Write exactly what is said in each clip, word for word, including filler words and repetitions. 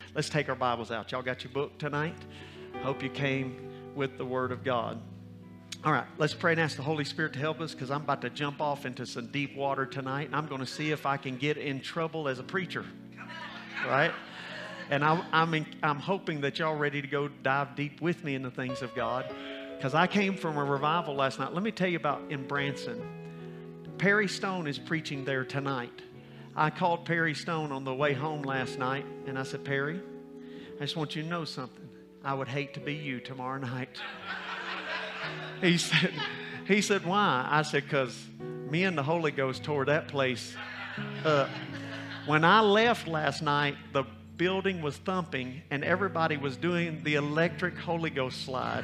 Let's take our Bibles out. Y'all got your book tonight? Hope you came with the Word of God. All right, let's pray and ask the Holy Spirit to help us, because I'm about to jump off into some deep water tonight, and I'm going to see if I can get in trouble as a preacher, right? And I, I'm, in, I'm hoping that y'all ready to go dive deep with me in the things of God, because I came from a revival last night. Let me tell you about in Branson. Perry Stone is preaching there tonight. I called Perry Stone on the way home last night, and I said, Perry, I just want you to know something. I would hate to be you tomorrow night. He said, he said, why? I said, because me and the Holy Ghost tore that place up. When I left last night, the building was thumping, and everybody was doing the electric Holy Ghost slide.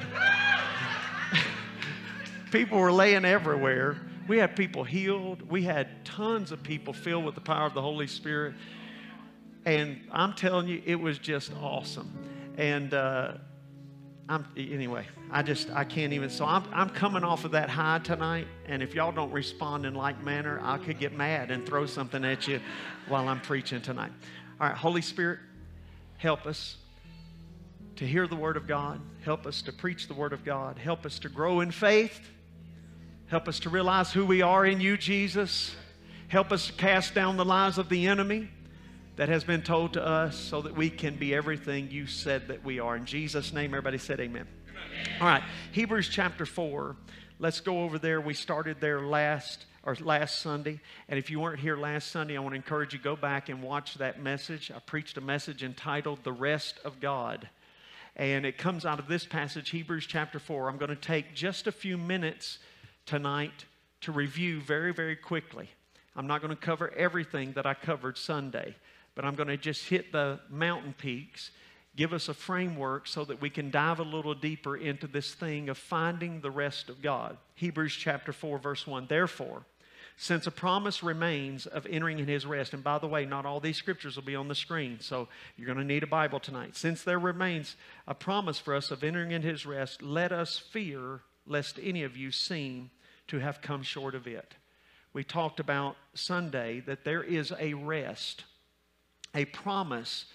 People were laying everywhere. We had people healed. We had tons of people filled with the power of the Holy Spirit. And I'm telling you, it was just awesome. And uh, I'm, anyway, I just, I can't even. So I'm, I'm coming off of that high tonight. And if y'all don't respond in like manner, I could get mad and throw something at you while I'm preaching tonight. All right, Holy Spirit, help us to hear the Word of God. Help us to preach the Word of God. Help us to grow in faith. Help us to realize who we are in you, Jesus. Help us to cast down the lies of the enemy that has been told to us, so that we can be everything you said that we are. In Jesus' name, everybody said amen. Amen. All right, Hebrews chapter four. Let's go over there. We started there last or last Sunday. And if you weren't here last Sunday, I want to encourage you to go back and watch that message. I preached a message entitled The Rest of God. And it comes out of this passage, Hebrews chapter four. I'm going to take just a few minutes tonight to review very, very quickly. I'm not going to cover everything that I covered Sunday, but I'm going to just hit the mountain peaks, give us a framework so that we can dive a little deeper into this thing of finding the rest of God. Hebrews chapter four, verse one. Therefore, since a promise remains of entering in His rest, and by the way, not all these scriptures will be on the screen, so you're going to need a Bible tonight. Since there remains a promise for us of entering in His rest, let us fear lest any of you seem to have come short of it. We talked about Sunday that there is a rest, a promise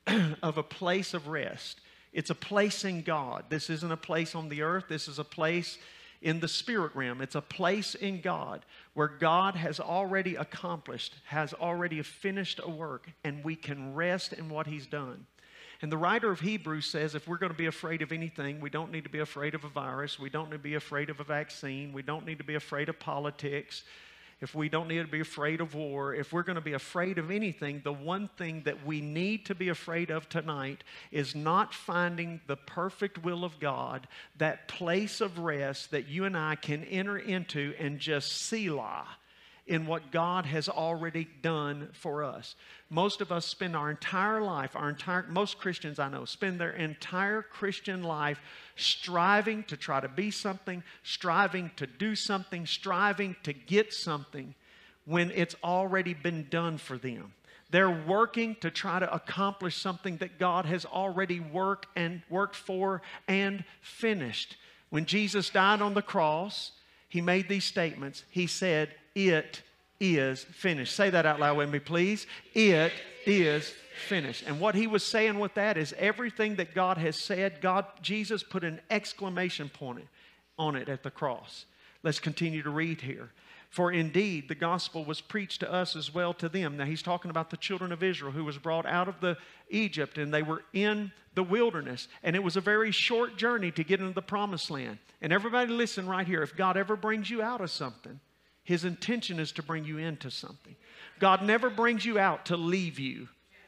of a place of rest. It's a place in God. This isn't a place on the earth. This is a place in the spirit realm. It's a place in God where God has already accomplished, has already finished a work, and we can rest in what He's done. And the writer of Hebrews says if we're going to be afraid of anything, we don't need to be afraid of a virus. We don't need to be afraid of a vaccine. We don't need to be afraid of politics. If we don't need to be afraid of war, if we're going to be afraid of anything, the one thing that we need to be afraid of tonight is not finding the perfect will of God, that place of rest that you and I can enter into and just selah in what God has already done for us. Most of us spend our entire life, our entire, most Christians I know, spend their entire Christian life striving to try to be something, striving to do something, striving to get something when it's already been done for them. They're working to try to accomplish something that God has already worked and worked for and finished. When Jesus died on the cross, He made these statements. He said, "It is finished." Say that out loud with me, please. It is finished. And what He was saying with that is everything that God has said, God, Jesus put an exclamation point on it at the cross. Let's continue to read here. For indeed, the gospel was preached to us as well to them. Now He's talking about the children of Israel who was brought out of the Egypt, and they were in the wilderness. And it was a very short journey to get into the promised land. And everybody listen right here. If God ever brings you out of something, His intention is to bring you into something. God never brings you out to leave you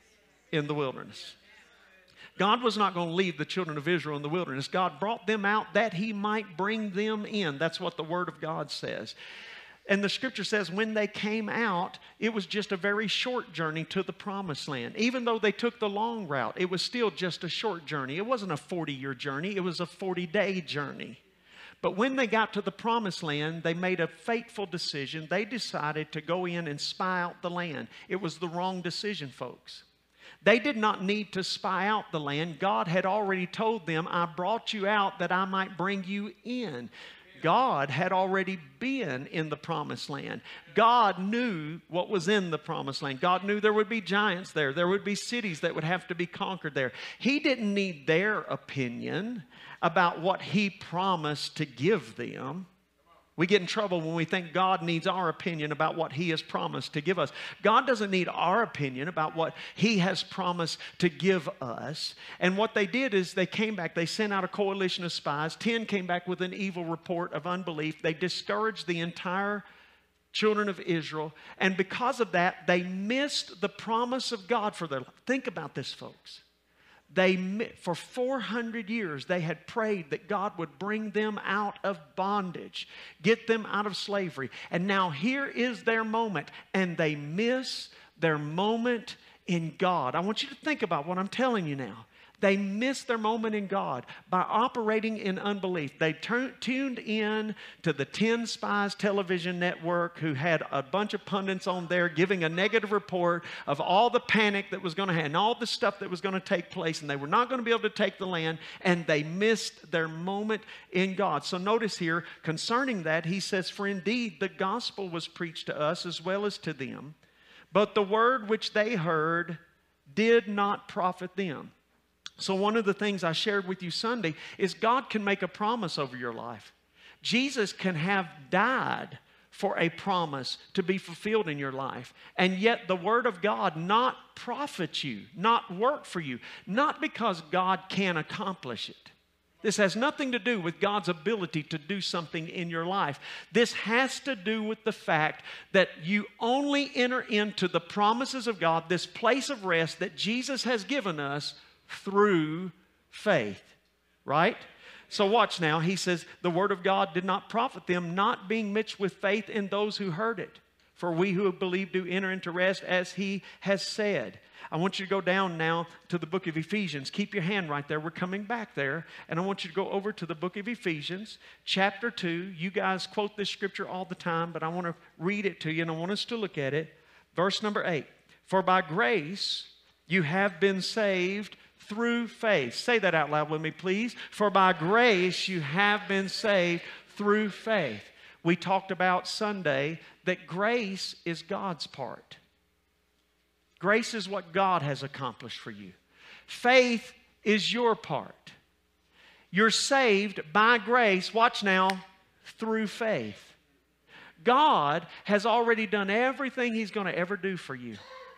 in the wilderness. God was not going to leave the children of Israel in the wilderness. God brought them out that He might bring them in. That's what the Word of God says. And the Scripture says when they came out, it was just a very short journey to the promised land. Even though they took the long route, it was still just a short journey. It wasn't a forty-year journey. It was a forty-day journey. But when they got to the promised land, they made a fateful decision. They decided to go in and spy out the land. It was the wrong decision, folks. They did not need to spy out the land. God had already told them, I brought you out that I might bring you in. God had already been in the promised land. God knew what was in the promised land. God knew there would be giants there. There would be cities that would have to be conquered there. He didn't need their opinion about what He promised to give them. We get in trouble when we think God needs our opinion about what He has promised to give us. God doesn't need our opinion about what He has promised to give us. And what they did is they came back. They sent out a coalition of spies. Ten came back with an evil report of unbelief. They discouraged the entire children of Israel. And because of that, they missed the promise of God for their life. Think about this, folks. They, for four hundred years, they had prayed that God would bring them out of bondage, get them out of slavery. And now here is their moment, and they miss their moment in God. I want you to think about what I'm telling you now. They missed their moment in God by operating in unbelief. They tur- tuned in to the Ten Spies television network, who had a bunch of pundits on there giving a negative report of all the panic that was going to happen, all the stuff that was going to take place, and they were not going to be able to take the land, and they missed their moment in God. So notice here, concerning that, he says, "For indeed the gospel was preached to us as well as to them, but the word which they heard did not profit them." So one of the things I shared with you Sunday is God can make a promise over your life. Jesus can have died for a promise to be fulfilled in your life. And yet the Word of God not profit you, not work for you, not because God can accomplish it. This has nothing to do with God's ability to do something in your life. This has to do with the fact that you only enter into the promises of God, this place of rest that Jesus has given us, through faith, right? So watch now. He says, the word of God did not profit them, not being mixed with faith in those who heard it. For we who have believed do enter into rest, as he has said. I want you to go down now to the book of Ephesians. Keep your hand right there. We're coming back there. And I want you to go over to the book of Ephesians, chapter two. You guys quote this scripture all the time, but I want to read it to you, and I want us to look at it. Verse number eight. For by grace you have been saved through faith. Say that out loud with me, please. For by grace you have been saved through faith. We talked about Sunday that grace is God's part. Grace is what God has accomplished for you. Faith is your part. You're saved by grace, watch now, through faith. God has already done everything He's going to ever do for you.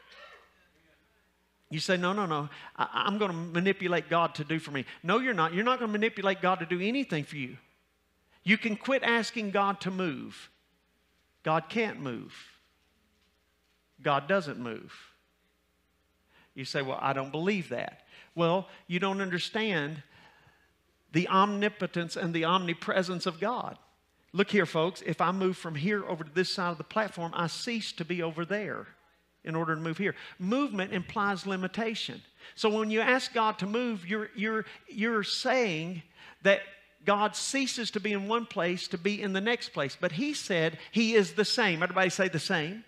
You say, no, no, no, I, I'm going to manipulate God to do for me. No, you're not. You're not going to manipulate God to do anything for you. You can quit asking God to move. God can't move. God doesn't move. You say, well, I don't believe that. Well, you don't understand the omnipotence and the omnipresence of God. Look here, folks. If I move from here over to this side of the platform, I cease to be over there in order to move here. Movement implies limitation. So when you ask God to move, you're, you're, you're saying that God ceases to be in one place to be in the next place. But He said He is the same. Everybody say the same. Same.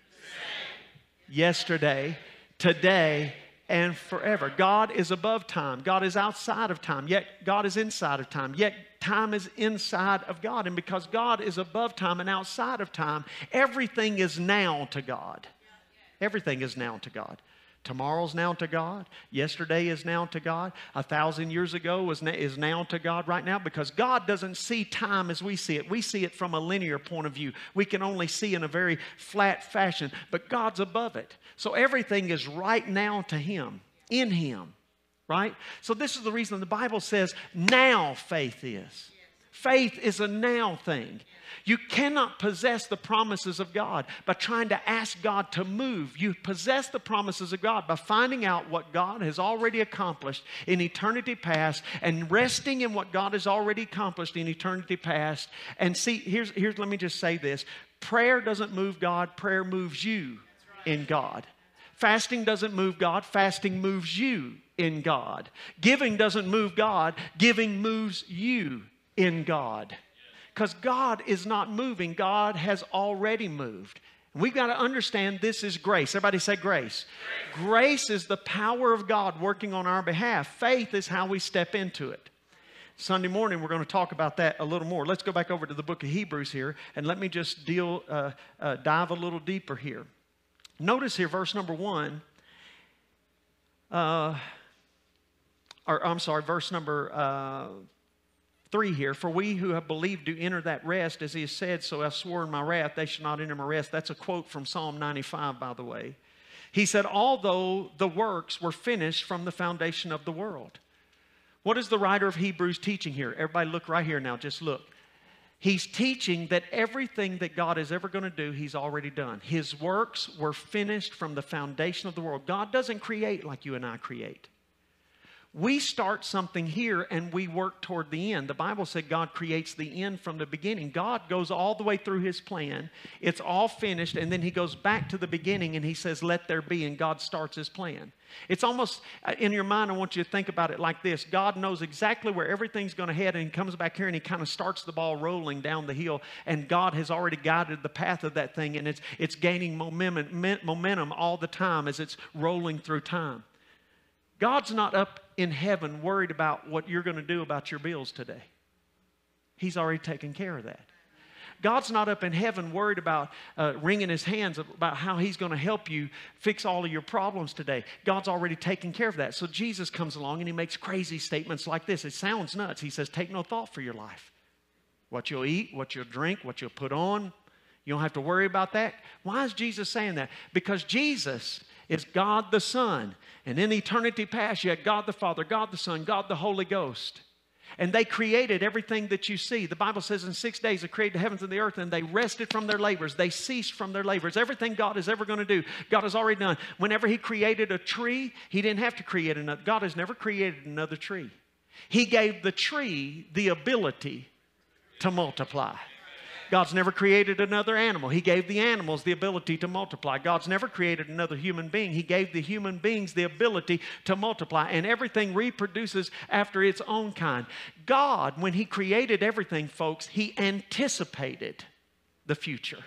Yesterday, today, and forever. God is above time. God is outside of time. Yet God is inside of time. Yet time is inside of God. And because God is above time and outside of time, everything is now to God. Everything is now to God. Tomorrow's now to God. Yesterday is now to God. A thousand years ago is, is now to God right now, because God doesn't see time as we see it. We see it from a linear point of view. We can only see in a very flat fashion, but God's above it. So everything is right now to Him, in Him, right? So this is the reason the Bible says now faith is. Faith is a now thing. You cannot possess the promises of God by trying to ask God to move. You possess the promises of God by finding out what God has already accomplished in eternity past and resting in what God has already accomplished in eternity past. And see, here's, here's let me just say this. Prayer doesn't move God. Prayer moves you in God. Fasting doesn't move God. Fasting moves you in God. Giving doesn't move God. Giving moves you in God. Because God is not moving. God has already moved. We've got to understand this is grace. Everybody say grace. Grace. Grace is the power of God working on our behalf. Faith is how we step into it. Sunday morning, we're going to talk about that a little more. Let's go back over to the book of Hebrews here, and let me just deal, uh, uh, dive a little deeper here. Notice here, verse number one, uh, or I'm sorry, verse number uh, three here. For we who have believed do enter that rest, as he has said, so I swore in my wrath, they shall not enter my rest. That's a quote from Psalm ninety-five, by the way. He said, although the works were finished from the foundation of the world. What is the writer of Hebrews teaching here? Everybody look right here now, just look. He's teaching that everything that God is ever going to do, He's already done. His works were finished from the foundation of the world. God doesn't create like you and I create. We start something here and we work toward the end. The Bible said God creates the end from the beginning. God goes all the way through His plan. It's all finished, and then He goes back to the beginning and He says, let there be, and God starts His plan. It's almost, in your mind, I want you to think about it like this. God knows exactly where everything's going to head, and He comes back here and He kind of starts the ball rolling down the hill, and God has already guided the path of that thing, and it's, it's gaining momentum, momentum all the time as it's rolling through time. God's not up in heaven worried about what you're going to do about your bills today. He's already taken care of that. God's not up in heaven worried about uh, wringing His hands about how He's going to help you fix all of your problems today. God's already taken care of that. So Jesus comes along and He makes crazy statements like this. It sounds nuts. He says, take no thought for your life. What you'll eat, what you'll drink, what you'll put on. You don't have to worry about that. Why is Jesus saying that? Because Jesus is God the Son. And in eternity past, you had God the Father, God the Son, God the Holy Ghost. And they created everything that you see. The Bible says in six days they created the heavens and the earth, and they rested from their labors. They ceased from their labors. Everything God is ever going to do, God has already done. Whenever He created a tree, He didn't have to create another. God has never created another tree. He gave the tree the ability to multiply. God's never created another animal. He gave the animals the ability to multiply. God's never created another human being. He gave the human beings the ability to multiply. And everything reproduces after its own kind. God, when He created everything, folks, He anticipated the future.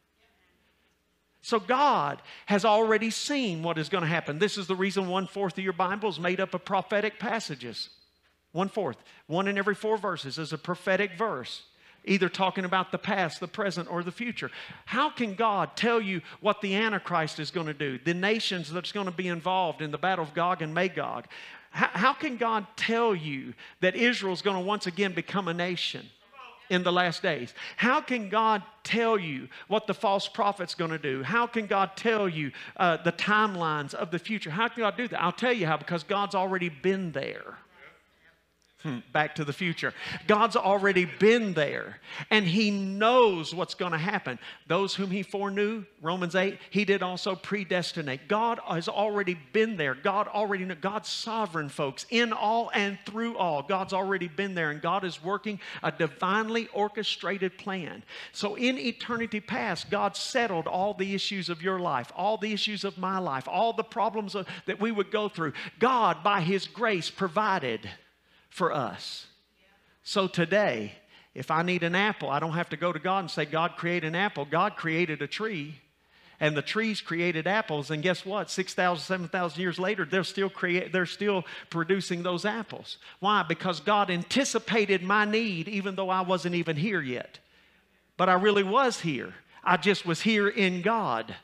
So God has already seen what is going to happen. This is the reason one-fourth of your Bible is made up of prophetic passages. One-fourth. One in every four verses is a prophetic verse, either talking about the past, the present, or the future. How can God tell you what the Antichrist is going to do, the nations that's going to be involved in the battle of Gog and Magog? How, how can God tell you that Israel is going to once again become a nation in the last days? How can God tell you what the false prophet's going to do? How can God tell you uh, the timelines of the future? How can God do that? I'll tell you how, because God's already been there. Hmm, back to the future. God's already been there, and He knows what's going to happen. Those whom He foreknew, Romans eight, He did also predestinate. God has already been there. God already knew. God's sovereign, folks, in all and through all. God's already been there, and God is working a divinely orchestrated plan. So in eternity past, God settled all the issues of your life, all the issues of my life, all the problems of, that we would go through. God, by His grace, provided for us. So today, if I need an apple, I don't have to go to God and say, God, create an apple. God created a tree, and the trees created apples, and guess what? six thousand, seven thousand years later, they're still, create, they're still producing those apples. Why? Because God anticipated my need even though I wasn't even here yet. But I really was here. I just was here in God.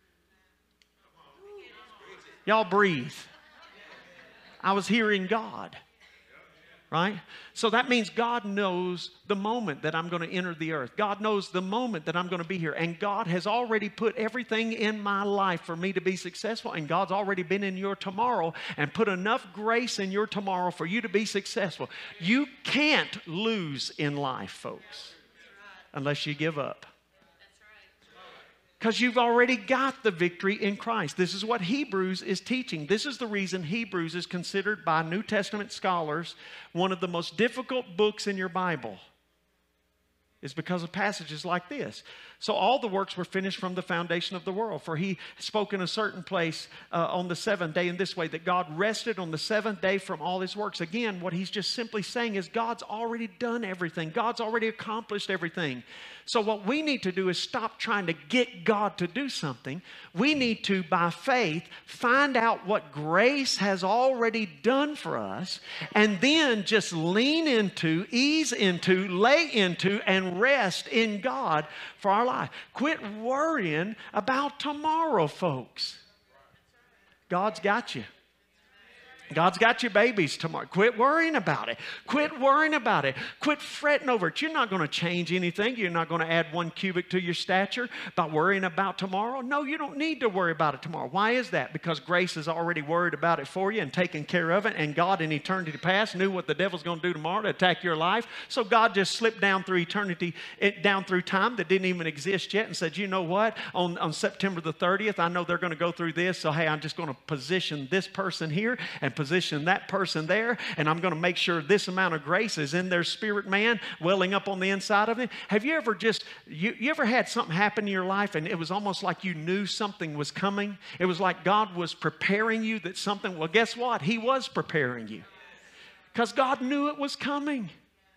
Y'all breathe. I was here in God. Right? So that means God knows the moment that I'm going to enter the earth. God knows the moment that I'm going to be here. And God has already put everything in my life for me to be successful. And God's already been in your tomorrow and put enough grace in your tomorrow for you to be successful. You can't lose in life, folks, unless you give up. Because you've already got the victory in Christ. This is what Hebrews is teaching. This is the reason Hebrews is considered by New Testament scholars one of the most difficult books in your Bible. It's because of passages like this. So all the works were finished from the foundation of the world. For he spoke in a certain place uh, on the seventh day in this way, that God rested on the seventh day from all his works. Again, what he's just simply saying is God's already done everything. God's already accomplished everything. So what we need to do is stop trying to get God to do something. We need to, by faith, find out what grace has already done for us, and then just lean into, ease into, lay into, and rest in God for our life. Quit worrying about tomorrow, folks. God's got you. God's got your babies tomorrow. Quit worrying about it. Quit worrying about it. Quit fretting over it. You're not going to change anything. You're not going to add one cubit to your stature by worrying about tomorrow. No, you don't need to worry about it tomorrow. Why is that? Because grace has already worried about it for you and taken care of it. And God in eternity past knew what the devil's going to do tomorrow to attack your life. So God just slipped down through eternity, it, down through time that didn't even exist yet, and said, you know what? On, on September the thirtieth, I know they're going to go through this. So, hey, I'm just going to position this person here and position that person there, and I'm going to make sure this amount of grace is in their spirit man, welling up on the inside of them. Have you ever just, you, you ever had something happen in your life and it was almost like you knew something was coming? It was like God was preparing you that something, well, guess what? He was preparing you because God knew it was coming.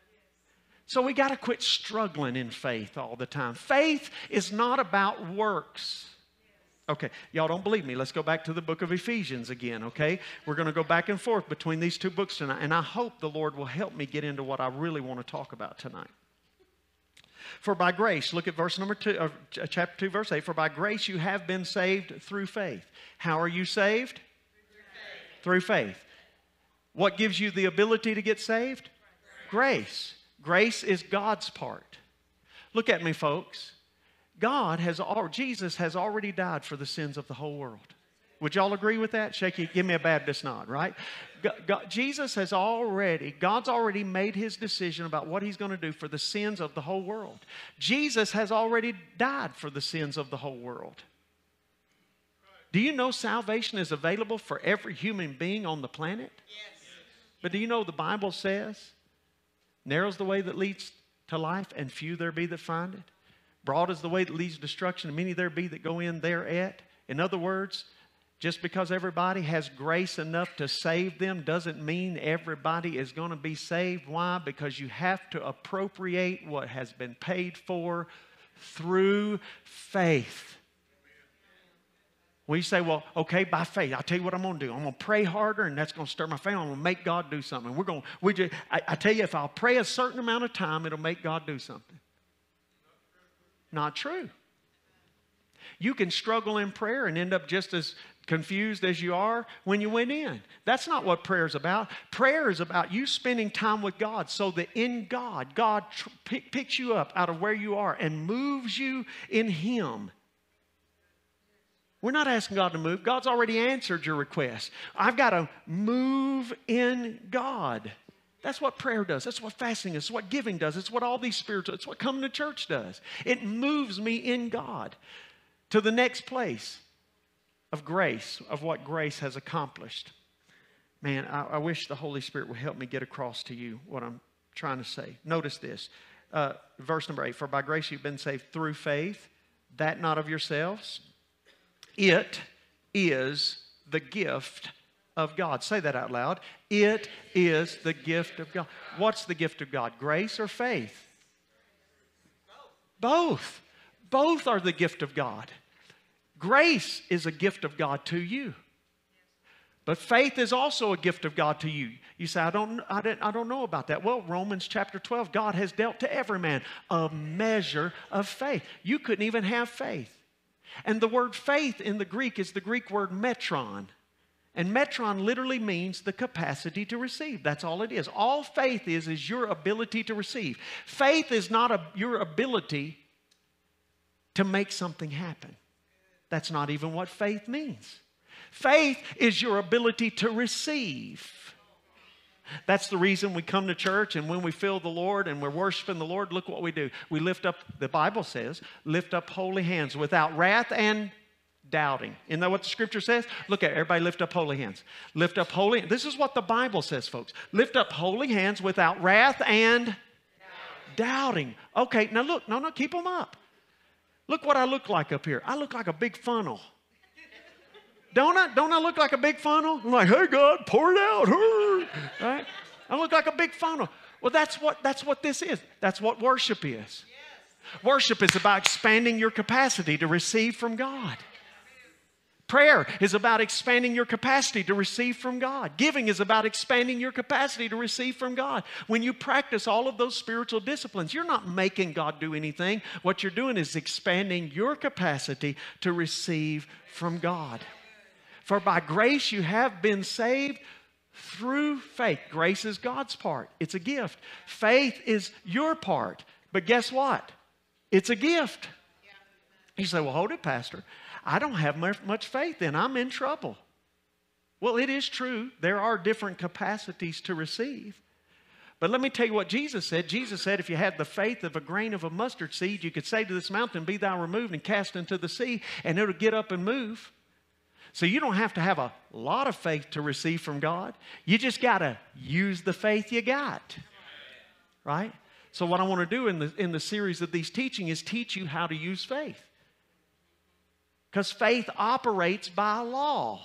So we got to quit struggling in faith all the time. Faith is not about works. Okay, y'all don't believe me. Let's go back to the book of Ephesians again, okay? We're going to go back and forth between these two books tonight, and I hope the Lord will help me get into what I really want to talk about tonight. For by grace, look at verse number two, uh, chapter two, verse eight. For by grace you have been saved through faith. How are you saved? Through faith. Through faith. What gives you the ability to get saved? Grace. Grace is God's part. Look at me, folks. God has, Jesus has already died for the sins of the whole world. Would y'all agree with that? Shake you, give me a Baptist nod, right? God, God, Jesus has already, God's already made his decision about what he's going to do for the sins of the whole world. Jesus has already died for the sins of the whole world. Do you know salvation is available for every human being on the planet? Yes. But do you know the Bible says, narrow's the way that leads to life, and few there be that find it. Broad is the way that leads to destruction, and many there be that go in thereat. In other words, just because everybody has grace enough to save them doesn't mean everybody is going to be saved. Why? Because you have to appropriate what has been paid for through faith. We say, well, okay, by faith, I'll tell you what I'm going to do. I'm going to pray harder, and that's going to stir my faith. I'm going to make God do something. We're going, we just, I, I tell you, if I'll pray a certain amount of time, it'll make God do something. Not true. You can struggle in prayer and end up just as confused as you are when you went in. That's not what prayer is about. Prayer is about you spending time with God so that in God, God tr- pick, picks you up out of where you are and moves you in Him. We're not asking God to move. God's already answered your request. I've got to move in God. That's what prayer does. That's what fasting is. It's what giving does. It's what all these spiritual, it's what coming to church does. It moves me in God to the next place of grace, of what grace has accomplished. Man, I, I wish the Holy Spirit would help me get across to you what I'm trying to say. Notice this. Uh, verse number eight. For by grace you've been saved through faith, that not of yourselves. It is the gift of God. Say that out loud. It is the gift of God. What's the gift of God? Grace or faith? Both. Both are the gift of God. Grace is a gift of God to you. But faith is also a gift of God to you. You say, I don't, I don't, I don't know about that. Well, Romans chapter twelve, God has dealt to every man a measure of faith. You couldn't even have faith. And the word faith in the Greek is the Greek word metron. And metron literally means the capacity to receive. That's all it is. All faith is, is your ability to receive. Faith is not a, your ability to make something happen. That's not even what faith means. Faith is your ability to receive. That's the reason we come to church, and when we feel the Lord and we're worshiping the Lord, look what we do. We lift up, the Bible says, lift up holy hands without wrath and doubting. Isn't that what the scripture says? Look at it. Everybody lift up holy hands. Lift up holy. This is what the Bible says, folks. Lift up holy hands without wrath and doubting. doubting. Okay, now look. No, no, keep them up. Look what I look like up here. I look like a big funnel. Don't I? Don't I look like a big funnel? I'm like, hey, God, pour it out. Right? I look like a big funnel. Well, that's what, that's what this is. That's what worship is. Yes. Worship is about expanding your capacity to receive from God. Prayer is about expanding your capacity to receive from God. Giving is about expanding your capacity to receive from God. When you practice all of those spiritual disciplines, you're not making God do anything. What you're doing is expanding your capacity to receive from God. For by grace you have been saved through faith. Grace is God's part. It's a gift. Faith is your part. But guess what? It's a gift. You say, well, hold it, Pastor. I don't have much faith then. I'm in trouble. Well, it is true. There are different capacities to receive. But let me tell you what Jesus said. Jesus said if you had the faith of a grain of a mustard seed, you could say to this mountain, be thou removed and cast into the sea, and it'll get up and move. So you don't have to have a lot of faith to receive from God. You just got to use the faith you got. Right? So what I want to do in the, in the series of these teaching is teach you how to use faith. Because faith operates by law.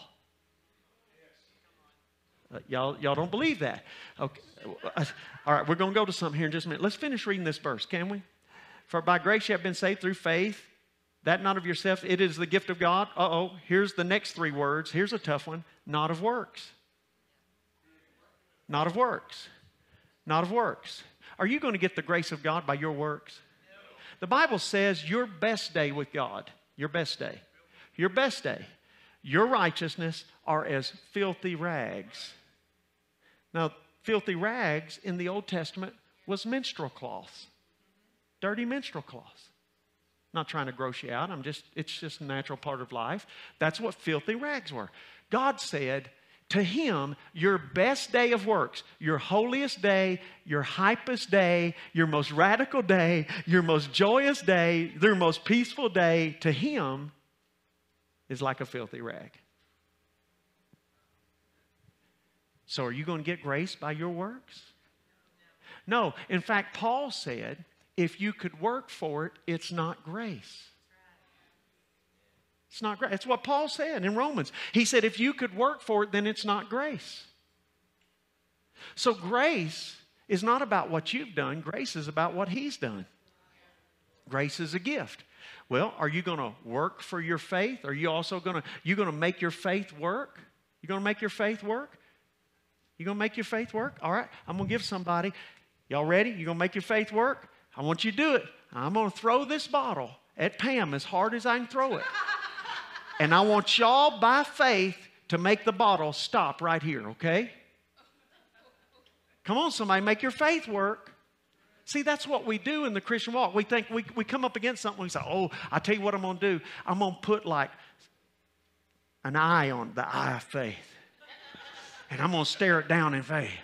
Uh, y'all, y'all don't believe that. Okay. All right, we're going to go to something here in just a minute. Let's finish reading this verse, can we? For by grace you have been saved through faith, that not of yourself, it is the gift of God. Uh-oh, here's the next three words. Here's a tough one. Not of works. Not of works. Not of works. Are you going to get the grace of God by your works? The Bible says your best day with God, your best day, your best day, your righteousness are as filthy rags. Now, filthy rags in the Old Testament was menstrual cloths, dirty menstrual cloths. Not trying to gross you out. I'm just, it's just a natural part of life. That's what filthy rags were. God said to him, your best day of works, your holiest day, your hypest day, your most radical day, your most joyous day, your most peaceful day, to him is like a filthy rag. So are you going to get grace by your works? No. In fact, Paul said, if you could work for it, it's not grace. It's not grace. That's what Paul said in Romans. He said, if you could work for it, then it's not grace. So grace is not about what you've done. Grace is about what he's done. Grace is a gift. Well, are you going to work for your faith? Are you also going to, you going to make your faith work? You going to make your faith work? You going to make your faith work? All right. I'm going to give somebody. Y'all ready? You going to make your faith work? I want you to do it. I'm going to throw this bottle at Pam as hard as I can throw it. And I want y'all by faith to make the bottle stop right here, okay? Come on, somebody, make your faith work. See, that's what we do in the Christian walk. We think we, we come up against something, we say, oh, I tell you what I'm going to do. I'm going to put like an eye on the eye of faith. And I'm going to stare it down in faith.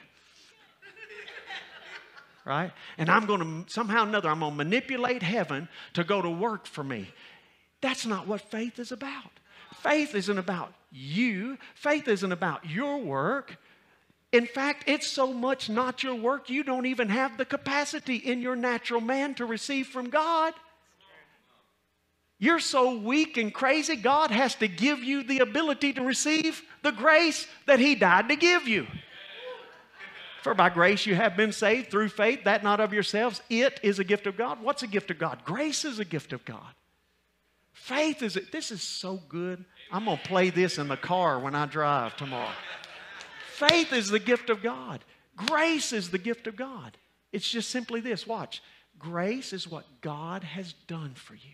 Right? And I'm going to, somehow or another, I'm going to manipulate heaven to go to work for me. That's not what faith is about. Faith isn't about you. Faith isn't about your work. In fact, it's so much not your work, you don't even have the capacity in your natural man to receive from God. You're so weak and crazy, God has to give you the ability to receive the grace that he died to give you. For by grace you have been saved through faith, that not of yourselves. It is a gift of God. What's a gift of God? Grace is a gift of God. Faith is, a, this is so good. I'm going to play this in the car when I drive tomorrow. Faith is the gift of God. Grace is the gift of God. It's just simply this. Watch. Grace is what God has done for you.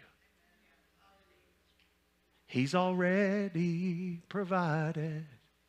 He's already provided.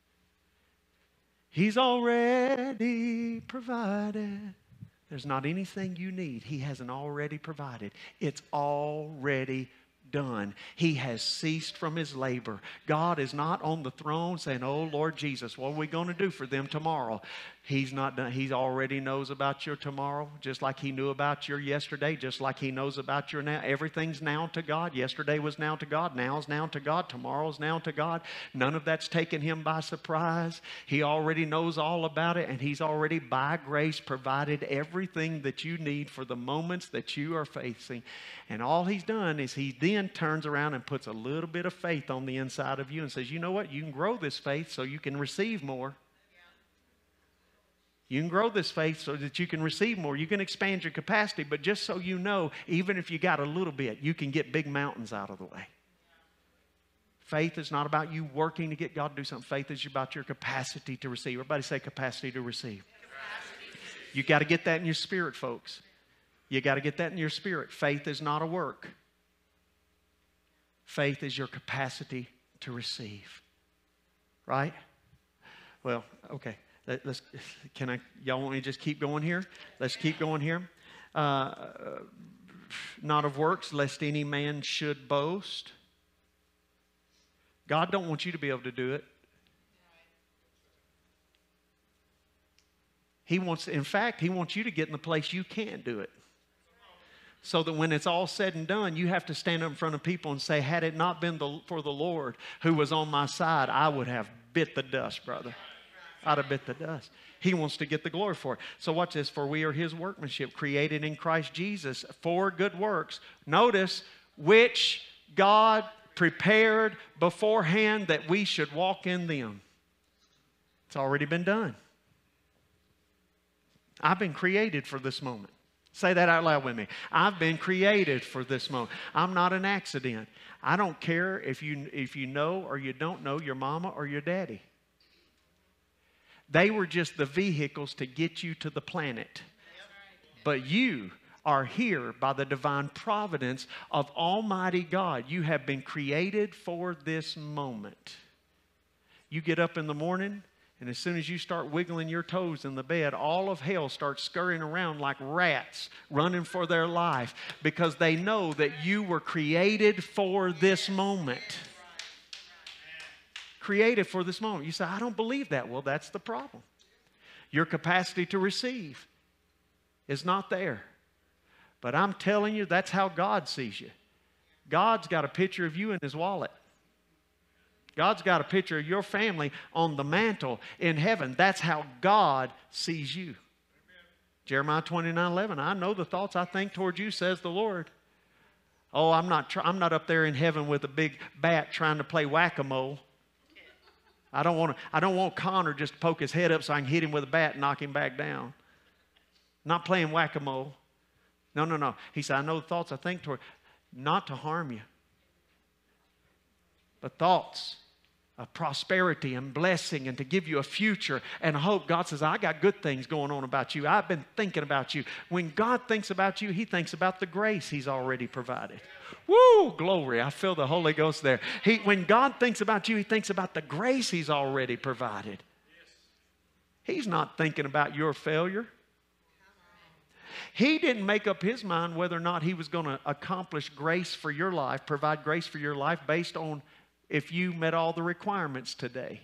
He's already provided. There's not anything you need He hasn't already provided. It's already done. He has ceased from his labor. God is not on the throne saying, oh, Lord Jesus, what are we going to do for them tomorrow? He's not done. He already knows about your tomorrow, just like he knew about your yesterday, just like he knows about your now. Everything's now to God. Yesterday was now to God. Now's now to God. Tomorrow's now to God. None of that's taken him by surprise. He already knows all about it, and he's already, by grace, provided everything that you need for the moments that you are facing. And all he's done is he then turns around and puts a little bit of faith on the inside of you and says, you know what? You can grow this faith so you can receive more. You can grow this faith so that you can receive more. You can expand your capacity, but just so you know, even if you got a little bit, you can get big mountains out of the way. Faith is not about you working to get God to do something. Faith is about your capacity to receive. Everybody say capacity to receive. You got to get that in your spirit, folks. You got to get that in your spirit. Faith is not a work. Faith is your capacity to receive. Right? Well, okay. Let, let's, can I, y'all want me to just keep going here? Let's keep going here. Uh, not of works, lest any man should boast. God don't want you to be able to do it. He wants, in fact, he wants you to get in the place you can't do it. So that when it's all said and done, you have to stand up in front of people and say, had it not been the, for the Lord who was on my side, I would have bit the dust, brother. I'd have bit the dust. He wants to get the glory for it. So watch this. For we are his workmanship, created in Christ Jesus for good works. Notice, which God prepared beforehand that we should walk in them. It's already been done. I've been created for this moment. Say that out loud with me. I've been created for this moment. I'm not an accident. I don't care if you, if you know or you don't know your mama or your daddy. They were just the vehicles to get you to the planet. But you are here by the divine providence of Almighty God. You have been created for this moment. You get up in the morning, and as soon as you start wiggling your toes in the bed, all of hell starts scurrying around like rats running for their life because they know that you were created for this moment. Created for this moment. You say, I don't believe that. Well, that's the problem. Your capacity to receive is not there. But I'm telling you, that's how God sees you. God's got a picture of you in his wallet. God's got a picture of your family on the mantle in heaven. That's how God sees you. Amen. Jeremiah twenty-nine eleven, I know the thoughts I think toward you, says the Lord. Oh, I'm not, tr- I'm not up there in heaven with a big bat trying to play whack-a-mole. I don't want to, I don't want Connor just to poke his head up so I can hit him with a bat and knock him back down. Not playing whack-a-mole. No, no, no. He said, I know the thoughts I think toward, not to harm you, but thoughts of prosperity and blessing and to give you a future and hope. God says, I got good things going on about you. I've been thinking about you. When God thinks about you, he thinks about the grace he's already provided. Woo, glory. I feel the Holy Ghost there. He, when God thinks about you, he thinks about the grace he's already provided. He's not thinking about your failure. He didn't make up his mind whether or not he was going to accomplish grace for your life, provide grace for your life based on if you met all the requirements today.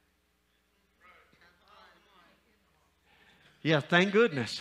Yeah, thank goodness.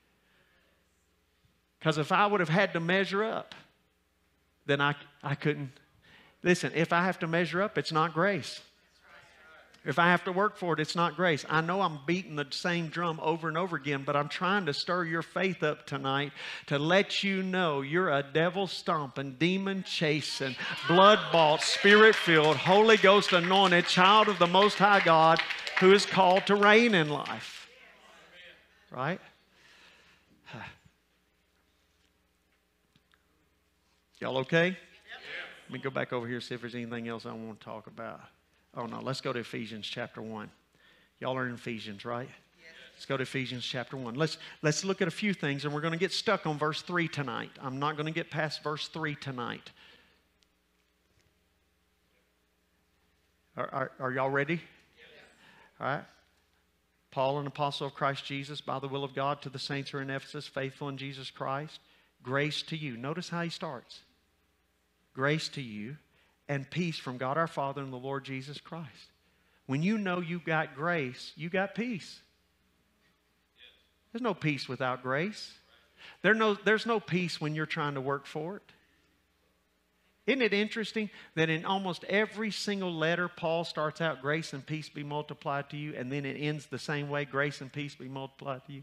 Because if I would have had to measure up, then I, I couldn't. Listen, if I have to measure up, it's not grace. If I have to work for it, it's not grace. I know I'm beating the same drum over and over again, but I'm trying to stir your faith up tonight to let you know you're a devil-stomping, demon-chasing, blood-bought, spirit-filled, Holy Ghost anointed child of the Most High God who is called to reign in life. Right? Y'all okay? Let me go back over here and see if there's anything else I want to talk about. Oh, no, let's go to Ephesians chapter one. Y'all are in Ephesians, right? Yes. Let's go to Ephesians chapter one. Let's, let's look at a few things, and we're going to get stuck on verse three tonight. I'm not going to get past verse three tonight. Are, are, are y'all ready? Yes. All right. Paul, an apostle of Christ Jesus, by the will of God, to the saints who are in Ephesus, faithful in Jesus Christ, grace to you. Notice how he starts. grace to you and peace from God our Father and the Lord Jesus Christ. When you know you got grace, you got peace. There's no peace without grace. There no, there's no peace when you're trying to work for it. Isn't it interesting that in almost every single letter, Paul starts out, grace and peace be multiplied to you, and then it ends the same way, grace and peace be multiplied to you?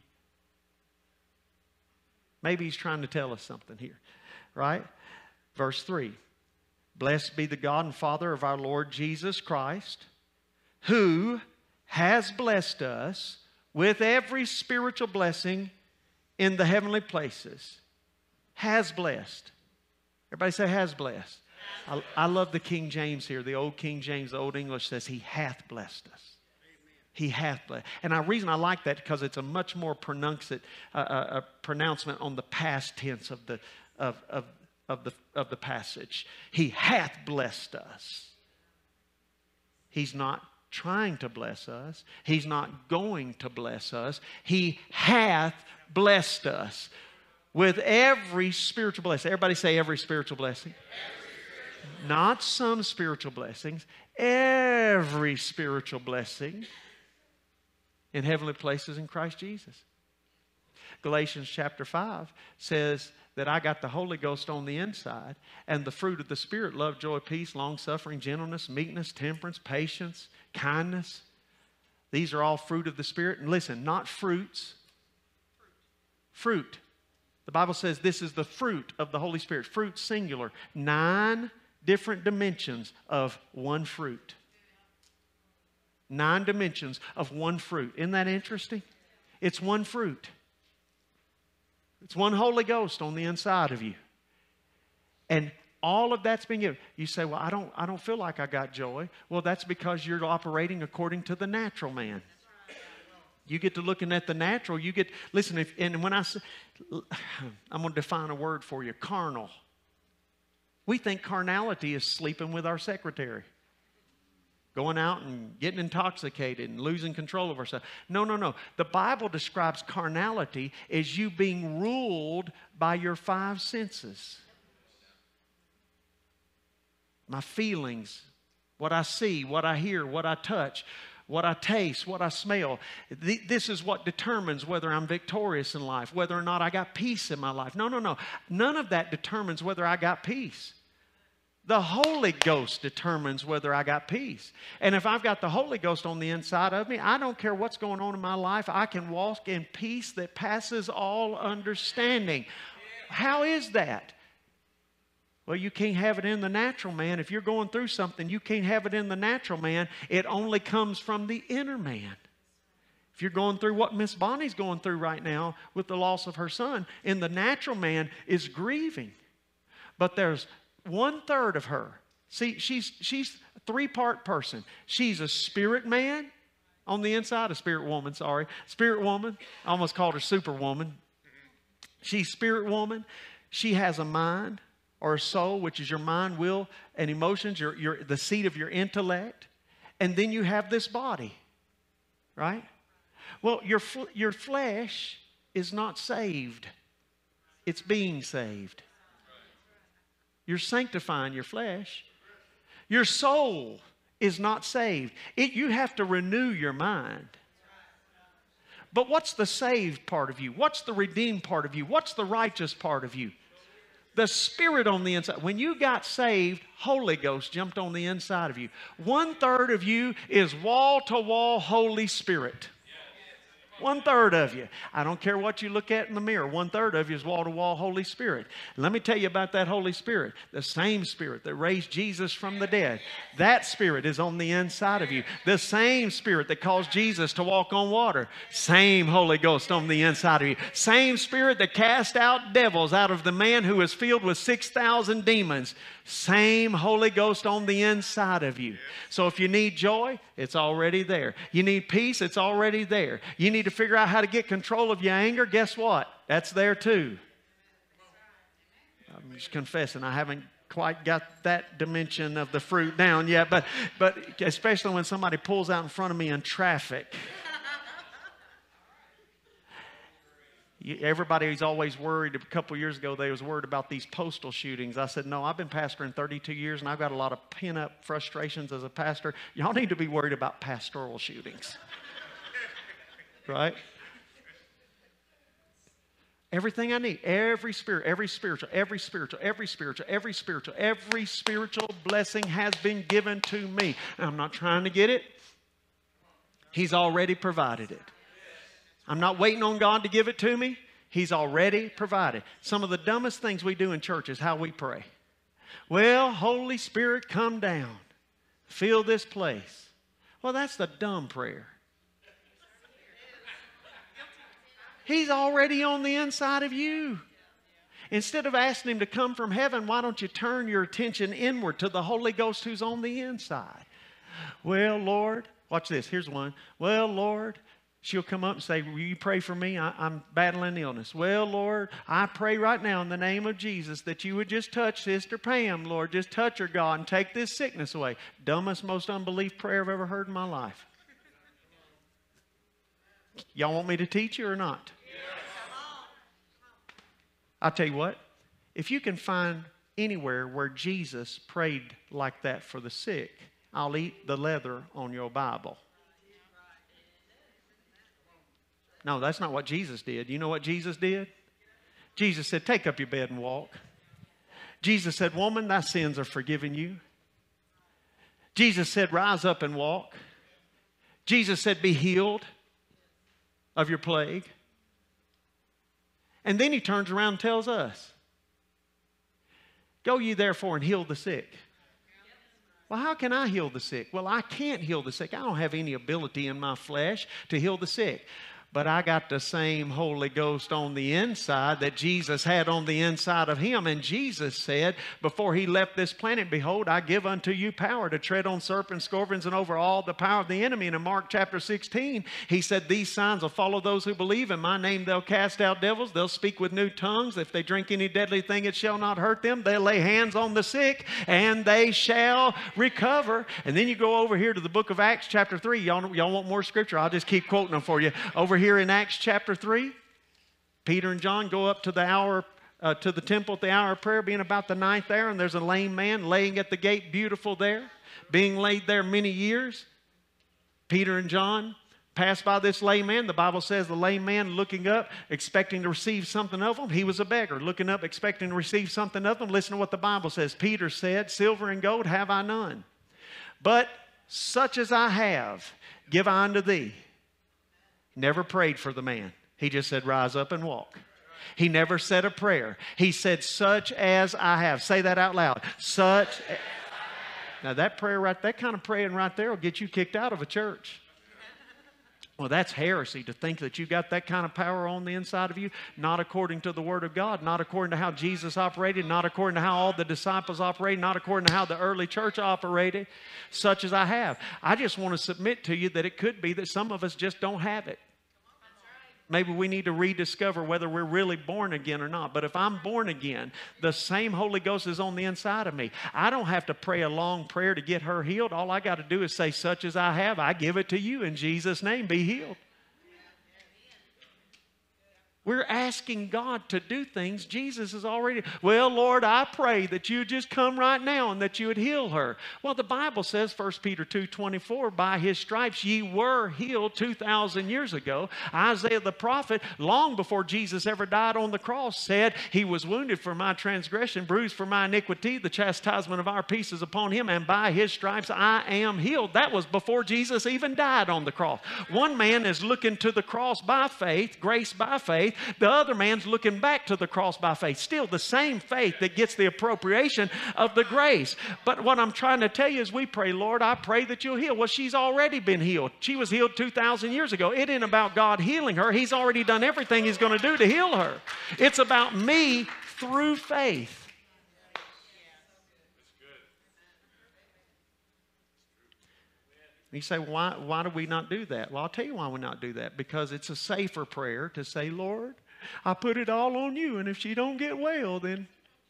Maybe he's trying to tell us something here, right? Verse three, blessed be the God and Father of our Lord Jesus Christ, who has blessed us with every spiritual blessing in the heavenly places. Has blessed. Everybody say has blessed. I, I love the King James here. The old King James, the old English says he hath blessed us. He hath blessed. And the reason I like that because it's a much more pronounced uh, uh, pronouncement on the past tense of the, of, of, of, the, of the passage. He hath blessed us. He's not trying to bless us. He's not going to bless us. He hath blessed us with every spiritual blessing. Everybody say every spiritual blessing. Every spiritual. Not some spiritual blessings. Every spiritual blessing in heavenly places in Christ Jesus. Galatians chapter five says that I got the Holy Ghost on the inside, and the fruit of the Spirit, love, joy, peace, long-suffering, gentleness, meekness, temperance, patience, kindness. These are all fruit of the Spirit. And listen, not fruits. Fruit. The Bible says this is the fruit of the Holy Spirit. Fruit singular. Nine different dimensions of one fruit. Nine dimensions of one fruit. Isn't that interesting? It's one fruit. It's one Holy Ghost on the inside of you. And all of that's been given. You say, well, I don't, I don't feel like I got joy. Well, that's because you're operating according to the natural man. You get to looking at the natural. You get, listen, if, and when I say, I'm going to define a word for you, carnal. We think carnality is sleeping with our secretary. Going out and getting intoxicated and losing control of ourselves. No, no, no. The Bible describes carnality as you being ruled by your five senses. My feelings, what I see, what I hear, what I touch, what I taste, what I smell. This is what determines whether I'm victorious in life, whether or not I got peace in my life. No, no, no. None of that determines whether I got peace. The Holy Ghost determines whether I got peace. And if I've got the Holy Ghost on the inside of me, I don't care what's going on in my life. I can walk in peace that passes all understanding. How is that? Well, you can't have it in the natural man. If you're going through something, you can't have it in the natural man. It only comes from the inner man. If you're going through what Miss Bonnie's going through right now with the loss of her son, in the natural man is grieving. But there's one third of her. See, she's, she's a three-part person. She's a spirit man on the inside, a spirit woman, sorry. Spirit woman. I almost called her superwoman. She's spirit woman. She has a mind or a soul, which is your mind, will, and emotions, your, your, the seat of your intellect. And then you have this body, right? Well, your, your flesh is not saved. It's being saved. You're sanctifying your flesh. Your soul is not saved. It, you have to renew your mind. But what's the saved part of you? What's the redeemed part of you? What's the righteous part of you? The Spirit on the inside. When you got saved, Holy Ghost jumped on the inside of you. One third of you is wall-to-wall Holy Spirit. One third of you. I don't care what you look at in the mirror. One third of you is wall-to-wall Holy Spirit. Let me tell you about that Holy Spirit. The same Spirit that raised Jesus from the dead. That Spirit is on the inside of you. The same Spirit that caused Jesus to walk on water. Same Holy Ghost on the inside of you. Same Spirit that cast out devils out of the man who was filled with six thousand demons. Same Holy Ghost on the inside of you. So if you need joy, it's already there. You need peace, it's already there. You need to figure out how to get control of your anger, guess what? That's there too. I'm just confessing, I haven't quite got that dimension of the fruit down yet, but, but especially when somebody pulls out in front of me in traffic. Everybody's always worried. A couple of years ago, they was worried about these postal shootings. I said, no, I've been pastoring thirty-two years, and I've got a lot of pent-up frustrations as a pastor. Y'all need to be worried about pastoral shootings. Right? Everything I need, every spirit, every spiritual, every spiritual, every spiritual, every spiritual, every spiritual blessing has been given to me. And I'm not trying to get it. He's already provided it. I'm not waiting on God to give it to me. He's already provided. Some of the dumbest things we do in church is how we pray. Well, Holy Spirit, come down. Fill this place. Well, that's the dumb prayer. He's already on the inside of you. Instead of asking Him to come from heaven, why don't you turn your attention inward to the Holy Ghost who's on the inside? Well, Lord, watch this. Here's one. Well, Lord, she'll come up and say, will you pray for me? I, I'm battling illness. Well, Lord, I pray right now in the name of Jesus that you would just touch Sister Pam, Lord. Just touch her, God, and take this sickness away. Dumbest, most unbelief prayer I've ever heard in my life. Y'all want me to teach you or not? I'll tell you what. If you can find anywhere where Jesus prayed like that for the sick, I'll eat the leather on your Bible. No, that's not what Jesus did. You know what Jesus did? Jesus said, take up your bed and walk. Jesus said, woman, thy sins are forgiven you. Jesus said, rise up and walk. Jesus said, be healed of your plague. And then He turns around and tells us, go ye therefore and heal the sick. Well, how can I heal the sick? Well, I can't heal the sick. I don't have any ability in my flesh to heal the sick. But I got the same Holy Ghost on the inside that Jesus had on the inside of Him. And Jesus said, before He left this planet, behold, I give unto you power to tread on serpents, scorpions, and over all the power of the enemy. And in Mark chapter sixteen, He said, these signs will follow those who believe. In my name they'll cast out devils. They'll speak with new tongues. If they drink any deadly thing, it shall not hurt them. They'll lay hands on the sick, and they shall recover. And then you go over here to the book of Acts chapter three. Y'all, y'all want more scripture? I'll just keep quoting them for you. Over here Here in Acts chapter three, Peter and John go up to the hour, uh, to the temple at the hour of prayer, being about the ninth hour, and there's a lame man laying at the gate, beautiful there, being laid there many years. Peter and John pass by this lame man. The Bible says the lame man looking up, expecting to receive something of him. He was a beggar, looking up, expecting to receive something of them. Listen to what the Bible says. Peter said, silver and gold have I none, but such as I have, give I unto thee. Never prayed for the man. He just said, rise up and walk. He never said a prayer. He said, such as I have. Say that out loud. Such. Now that prayer right, that kind of praying right there will get you kicked out of a church. Well, that's heresy to think that you got that kind of power on the inside of you. Not according to the Word of God. Not according to how Jesus operated. Not according to how all the disciples operated. Not according to how the early church operated. Such as I have. I just want to submit to you that it could be that some of us just don't have it. Maybe we need to rediscover whether we're really born again or not. But if I'm born again, the same Holy Ghost is on the inside of me. I don't have to pray a long prayer to get her healed. All I got to do is say, such as I have, I give it to you in Jesus' name. Be healed. We're asking God to do things. Jesus is already, well, Lord, I pray that you just come right now and that you would heal her. Well, the Bible says, First Peter two twenty-four, by His stripes ye were healed two thousand years ago. Isaiah the prophet, long before Jesus ever died on the cross, said, He was wounded for my transgression, bruised for my iniquity. The chastisement of our peace is upon Him, and by His stripes I am healed. That was before Jesus even died on the cross. One man is looking to the cross by faith, grace by faith. The other man's looking back to the cross by faith. Still the same faith that gets the appropriation of the grace. But what I'm trying to tell you is we pray, Lord, I pray that you'll heal. Well, she's already been healed. She was healed two thousand years ago. It ain't about God healing her. He's already done everything He's going to do to heal her. It's about me through faith. You say, why, why do we not do that? Well, I'll tell you why we not do that. Because it's a safer prayer to say, Lord, I put it all on you, and if she don't get well, then...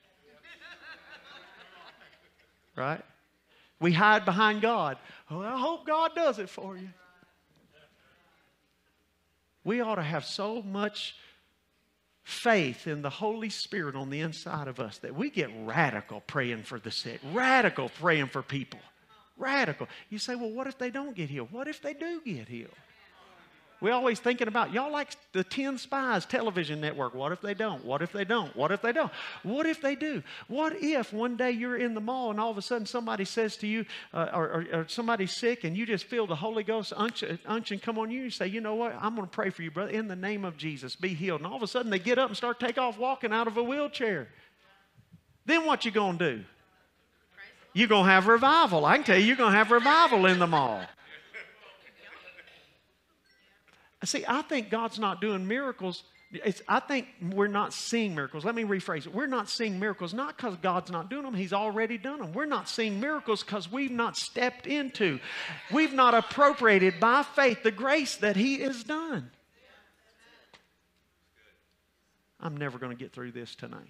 Right? We hide behind God. Oh, I hope God does it for you. We ought to have so much faith in the Holy Spirit on the inside of us that we get radical praying for the sick, radical praying for people, radical. You say, well, what if they don't get healed? What if they do get healed? We're always thinking about, y'all like the ten Spies television network. What if they don't? What if they don't? What if they don't? What if they do? What if one day you're in the mall and all of a sudden somebody says to you, uh, or, or, or somebody's sick and you just feel the Holy Ghost unction, unction come on you. You say, you know what? I'm going to pray for you, brother. In the name of Jesus, be healed. And all of a sudden they get up and start take off walking out of a wheelchair. Then what you going to do? You're going to have revival. I can tell you, you're going to have revival in the mall. See, I think God's not doing miracles. It's, I think we're not seeing miracles. Let me rephrase it. We're not seeing miracles not because God's not doing them. He's already done them. We're not seeing miracles because we've not stepped into, we've not appropriated by faith the grace that He has done. I'm never going to get through this tonight.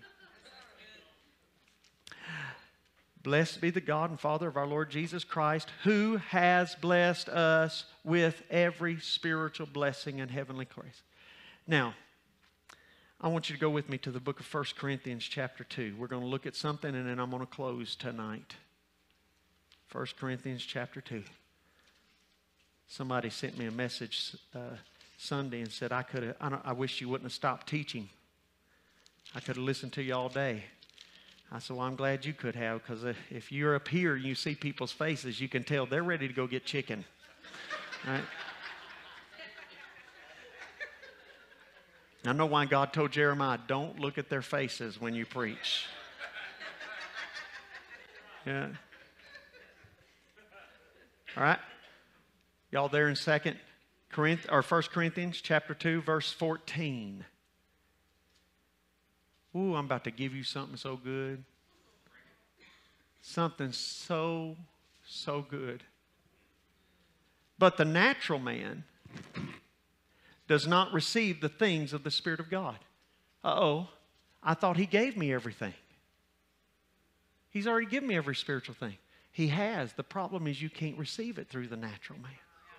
Blessed be the God and Father of our Lord Jesus Christ, who has blessed us with every spiritual blessing and heavenly grace. Now, I want you to go with me to the book of First Corinthians chapter two. We're going to look at something and then I'm going to close tonight. First Corinthians chapter two. Somebody sent me a message uh, Sunday and said, I could have, I, don't, I wish you wouldn't have stopped teaching. I could have listened to you all day. I said, well, I'm glad you could have, because if you're up here and you see people's faces, you can tell they're ready to go get chicken. Right? I know why God told Jeremiah, don't look at their faces when you preach. Yeah. All right. Y'all there in Second Corinthians or First Corinthians chapter two, verse fourteen. Ooh, I'm about to give you something so good. Something so, so good. But the natural man does not receive the things of the Spirit of God. Uh-oh, I thought He gave me everything. He's already given me every spiritual thing. He has. The problem is you can't receive it through the natural man.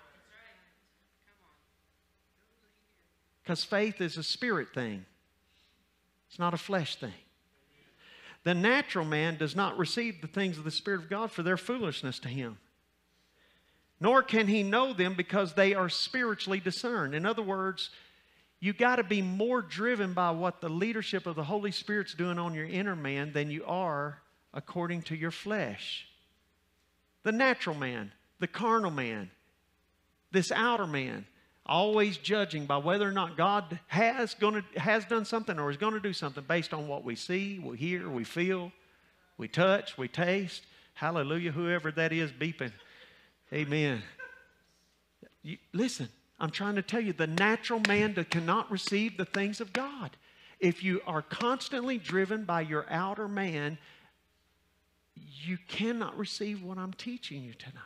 Because faith is a spirit thing. It's not a flesh thing. The natural man does not receive the things of the Spirit of God, for their foolishness to him. Nor can he know them because they are spiritually discerned. In other words, you got to be more driven by what the leadership of the Holy Spirit's doing on your inner man than you are according to your flesh. The natural man, the carnal man, this outer man, always judging by whether or not God has, gonna, has done something or is going to do something based on what we see, we hear, we feel, we touch, we taste. Hallelujah, whoever that is beeping. Amen. You, listen, I'm trying to tell you, the natural man that cannot receive the things of God. If you are constantly driven by your outer man, you cannot receive what I'm teaching you tonight.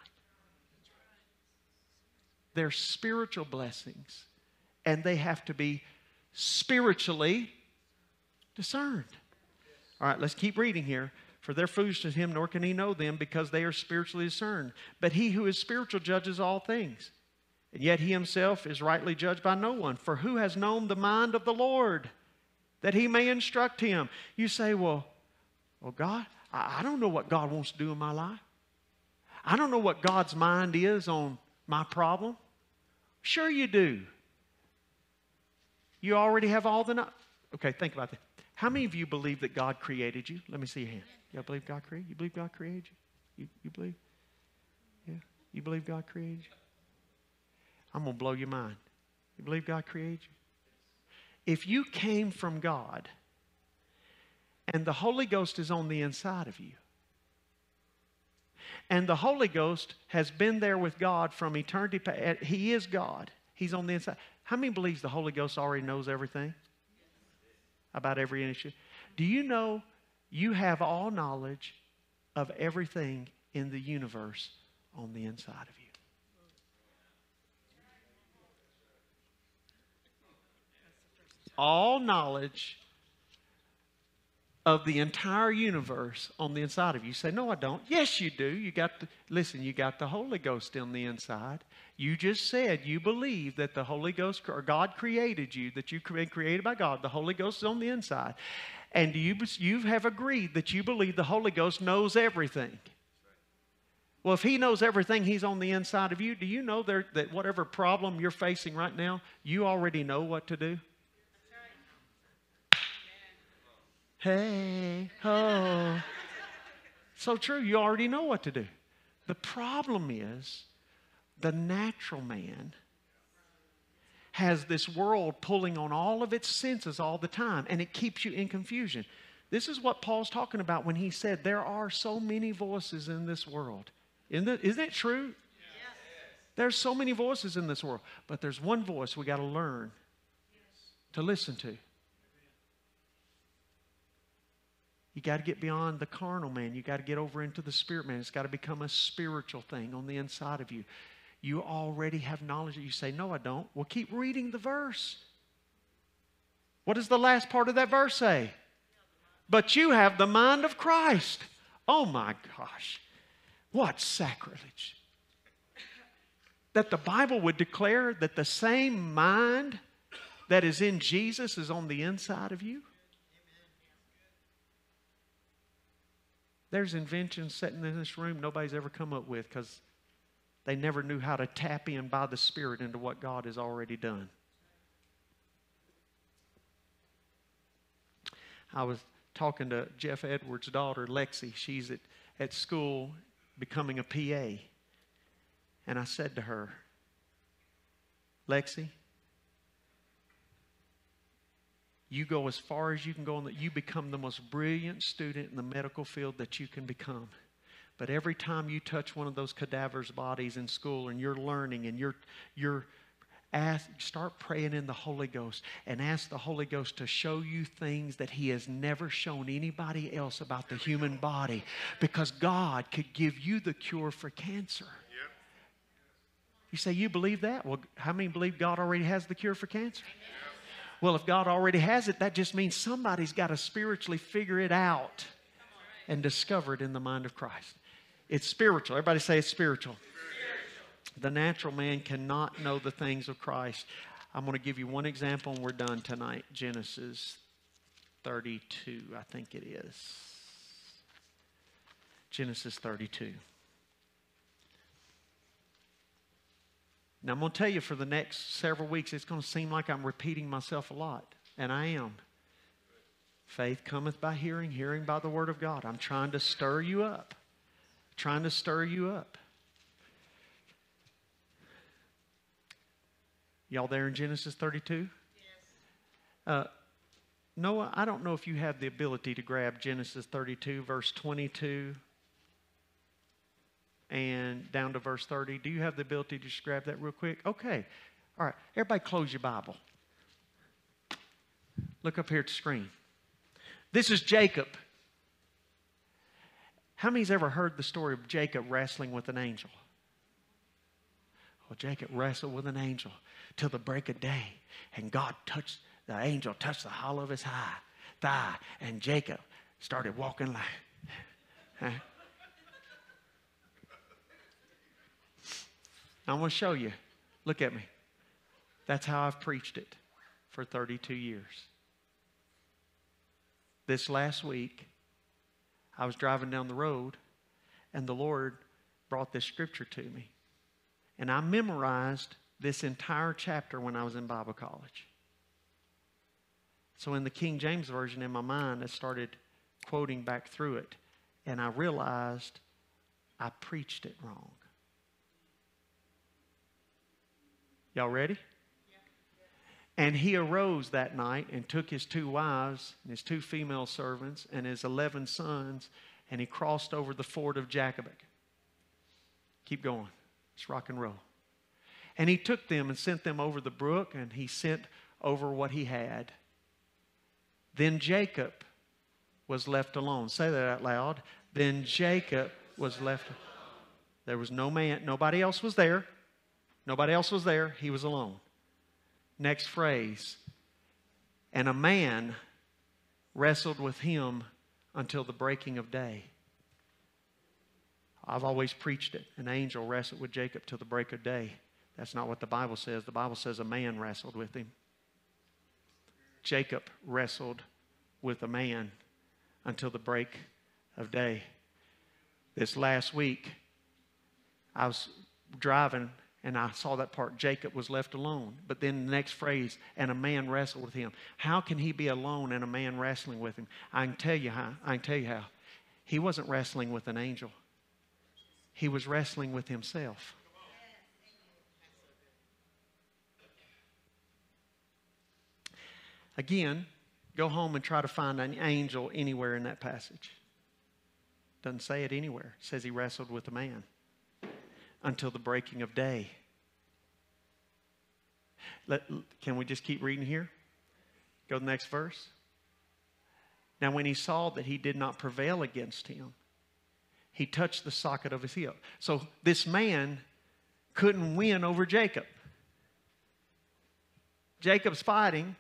They're spiritual blessings, and they have to be spiritually discerned. All right, let's keep reading here. For their foolishness to him, nor can he know them, because they are spiritually discerned. But he who is spiritual judges all things. And yet he himself is rightly judged by no one. For who has known the mind of the Lord, that he may instruct him? You say, well, well God, I, I don't know what God wants to do in my life. I don't know what God's mind is on my problem. Sure you do. You already have all the... No- okay, think about that. How many of you believe that God created you? Let me see your hand. Y'all believe God created you? You believe God created you? You, you believe? Yeah? You believe God created you? I'm going to blow your mind. You believe God created you? If you came from God and the Holy Ghost is on the inside of you, and the Holy Ghost has been there with God from eternity past, He is God. He's on the inside. How many believes the Holy Ghost already knows everything about every issue? Do you know you have all knowledge of everything in the universe on the inside of you? All knowledge of the entire universe on the inside of you. You say, no, I don't. Yes, you do. You got the, listen, you got the Holy Ghost on the inside. You just said you believe that the Holy Ghost, or God created you, that you've been created by God. The Holy Ghost is on the inside. And you, you have agreed that you believe the Holy Ghost knows everything. Well, if He knows everything, He's on the inside of you. Do you know there, that whatever problem you're facing right now, you already know what to do? Hey, oh. So true, you already know what to do. The problem is, the natural man has this world pulling on all of its senses all the time, and it keeps you in confusion. This is what Paul's talking about when he said, there are so many voices in this world. Isn't it, isn't it true? Yes. There's so many voices in this world, but there's one voice we got to learn to listen to. You got to get beyond the carnal man. You got to get over into the spirit man. It's got to become a spiritual thing on the inside of you. You already have knowledge. You say, no, I don't. Well, keep reading the verse. What does the last part of that verse say? But you have the mind of Christ. Oh my gosh. What sacrilege. That the Bible would declare that the same mind that is in Jesus is on the inside of you. There's inventions sitting in this room nobody's ever come up with because they never knew how to tap in by the Spirit into what God has already done. I was talking to Jeff Edwards' daughter, Lexi. She's at, at school becoming a P A. And I said to her, Lexi, you go as far as you can go, and you become the most brilliant student in the medical field that you can become. But every time you touch one of those cadavers' bodies in school and you're learning and you're, you're ask, start praying in the Holy Ghost and ask the Holy Ghost to show you things that He has never shown anybody else about the human body, because God could give you the cure for cancer. Yep. You say, you believe that? Well, how many believe God already has the cure for cancer? Well, if God already has it, that just means somebody's got to spiritually figure it out and discover it in the mind of Christ. It's spiritual. Everybody say it's spiritual. Spiritual. The natural man cannot know the things of Christ. I'm going to give you one example and we're done tonight. Genesis thirty-two, I think it is. Genesis thirty-two. Now, I'm going to tell you for the next several weeks, it's going to seem like I'm repeating myself a lot. And I am. Faith cometh by hearing, hearing by the word of God. I'm trying to stir you up. Trying to stir you up. Y'all there in Genesis thirty-two? Yes. Uh, Noah, I don't know if you have the ability to grab Genesis thirty-two, verse twenty-two. And down to verse thirty. Do you have the ability to just grab that real quick? Okay. All right. Everybody close your Bible. Look up here at the screen. This is Jacob. How many's ever heard the story of Jacob wrestling with an angel? Well, Jacob wrestled with an angel till the break of day. And God touched, the angel touched the hollow of his high thigh. And Jacob started walking like... Huh? I want to show you. Look at me. That's how I've preached it for thirty-two years. This last week, I was driving down the road, and the Lord brought this scripture to me. And I memorized this entire chapter when I was in Bible college. So in the King James Version in my mind, I started quoting back through it, and I realized I preached it wrong. Y'all ready? Yeah. And he arose that night and took his two wives and his two female servants and his eleven sons, and he crossed over the ford of Jabbok. Keep going. It's rock and roll. And he took them and sent them over the brook, and he sent over what he had. Then Jacob was left alone. Say that out loud. Then Jacob was left alone. There was no man. Nobody else was there. Nobody else was there. He was alone. Next phrase. And a man wrestled with him until the breaking of day. I've always preached it. An angel wrestled with Jacob till the break of day. That's not what the Bible says. The Bible says a man wrestled with him. Jacob wrestled with a man until the break of day. This last week, I was driving and I saw that part. Jacob was left alone. But then the next phrase, and a man wrestled with him. How can he be alone and a man wrestling with him? I can tell you how. I can tell you how. He wasn't wrestling with an angel. He was wrestling with himself. Again, go home and try to find an angel anywhere in that passage. Doesn't say it anywhere. It says he wrestled with a man until the breaking of day. Let, can we just keep reading here? Go to the next verse. Now when he saw that he did not prevail against him, he touched the socket of his hip. So this man couldn't win over Jacob. Jacob's fighting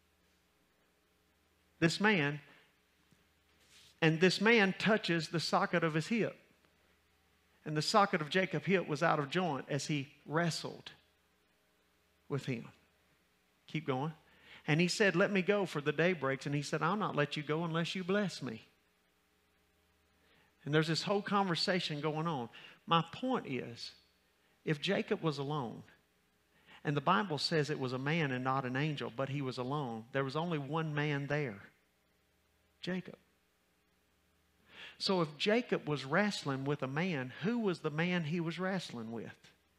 this man, and this man touches the socket of his hip. And the socket of Jacob's hip was out of joint as he wrestled with him. Keep going. And he said, let me go, for the day breaks. And he said, I'll not let you go unless you bless me. And there's this whole conversation going on. My point is, if Jacob was alone, and the Bible says it was a man and not an angel, but he was alone, there was only one man there, Jacob. So if Jacob was wrestling with a man, who was the man he was wrestling with?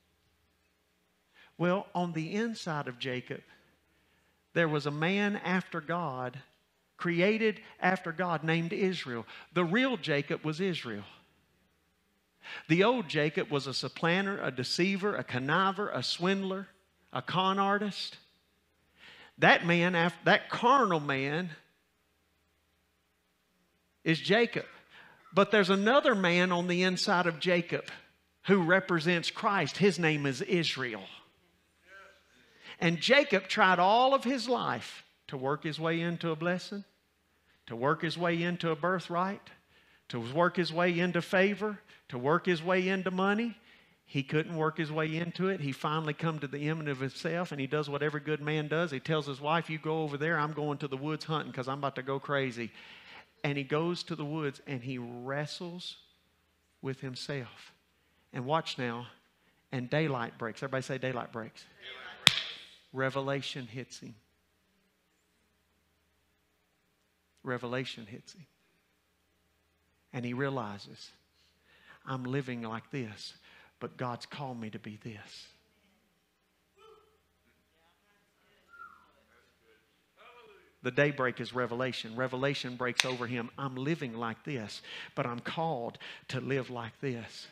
Well, on the inside of Jacob, there was a man after God, created after God, named Israel. The real Jacob was Israel. The old Jacob was a supplanter, a deceiver, a conniver, a swindler, a con artist. That man, that carnal man, is Jacob. But there's another man on the inside of Jacob who represents Christ. His name is Israel. And Jacob tried all of his life to work his way into a blessing, to work his way into a birthright, to work his way into favor, to work his way into money. He couldn't work his way into it. He finally come to the end of himself, and he does what every good man does. He tells his wife, you go over there. I'm going to the woods hunting because I'm about to go crazy. And he goes to the woods, and he wrestles with himself. And watch now. And daylight breaks. Everybody say daylight breaks. Daylight breaks. Revelation hits him. Revelation hits him. And he realizes, I'm living like this, but God's called me to be this. The daybreak is revelation. Revelation breaks over him. I'm living like this, but I'm called to live like this.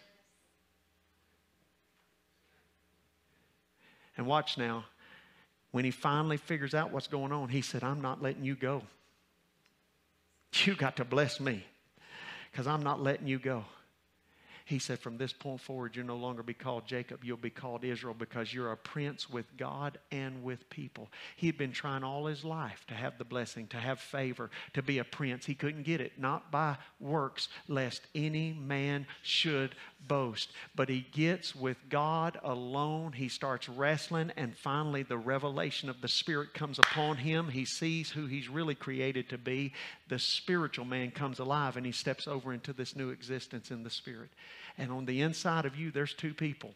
And watch now. When he finally figures out what's going on, he said, I'm not letting you go. You got to bless me because I'm not letting you go. He said, from this point forward, you'll no longer be called Jacob. You'll be called Israel because you're a prince with God and with people. He'd been trying all his life to have the blessing, to have favor, to be a prince. He couldn't get it, not by works, lest any man should boast. But he gets with God alone. He starts wrestling, and finally the revelation of the Spirit comes upon him. He sees who he's really created to be. The spiritual man comes alive, and he steps over into this new existence in the Spirit. And on the inside of you, there's two people.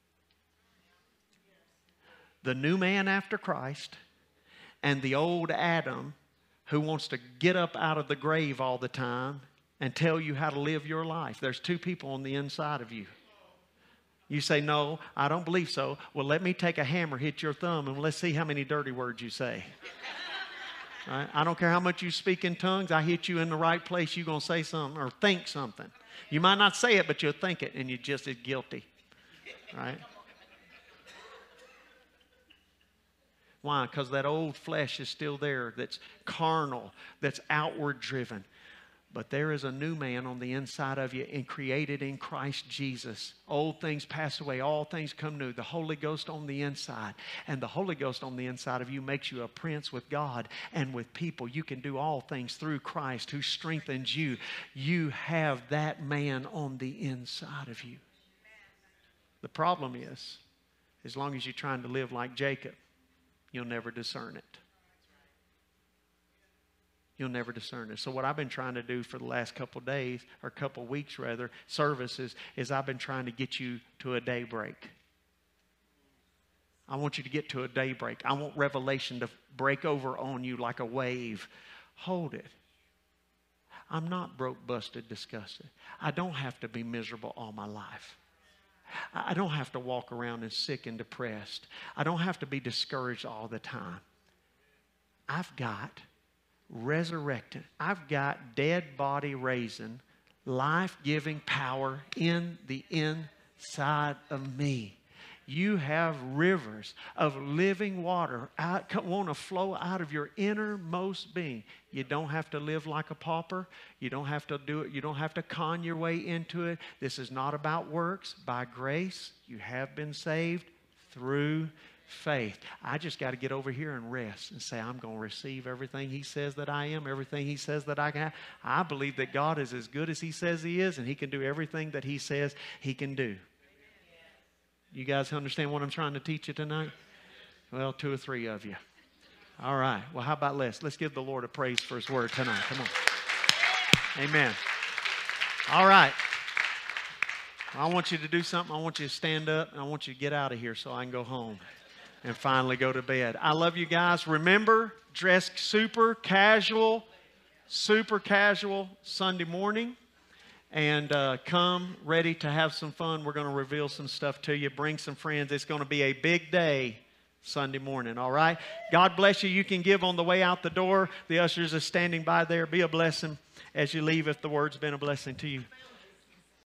The new man after Christ and the old Adam who wants to get up out of the grave all the time and tell you how to live your life. There's two people on the inside of you. You say, no, I don't believe so. Well, let me take a hammer, hit your thumb, and let's see how many dirty words you say. Right? I don't care how much you speak in tongues. I hit you in the right place, you're going to say something or think something. You might not say it, but you'll think it, and you're just as guilty. Right? Why? Because that old flesh is still there, that's carnal, that's outward driven. But there is a new man on the inside of you and created in Christ Jesus. Old things pass away. All things come new. The Holy Ghost on the inside. And the Holy Ghost on the inside of you makes you a prince with God and with people. You can do all things through Christ who strengthens you. You have that man on the inside of you. The problem is, as long as you're trying to live like Jacob, you'll never discern it. You'll never discern it. So what I've been trying to do for the last couple of days, or couple of weeks rather, services, is I've been trying to get you to a daybreak. I want you to get to a daybreak. I want revelation to break over on you like a wave. Hold it. I'm not broke, busted, disgusted. I don't have to be miserable all my life. I don't have to walk around and sick and depressed. I don't have to be discouraged all the time. I've got resurrected. I've got dead body raising, life-giving power in the inside of me. You have rivers of living water out, want to flow out of your innermost being. You don't have to live like a pauper. You don't have to do it. You don't have to con your way into it. This is not about works. By grace, you have been saved through faith. I just got to get over here and rest and say, I'm going to receive everything He says that I am, everything He says that I can have. I believe that God is as good as He says He is, and He can do everything that He says He can do. You guys understand what I'm trying to teach you tonight? Well, two or three of you. All right. Well, how about let's let's give the Lord a praise for His word tonight. Come on. Amen. All right. I want you to do something. I want you to stand up, and I want you to get out of here so I can go home and finally go to bed. I love you guys. Remember, dress super casual, super casual Sunday morning. And uh, come ready to have some fun. We're going to reveal some stuff to you. Bring some friends. It's going to be a big day Sunday morning, all right? God bless you. You can give on the way out the door. The ushers are standing by there. Be a blessing as you leave if the word's been a blessing to you.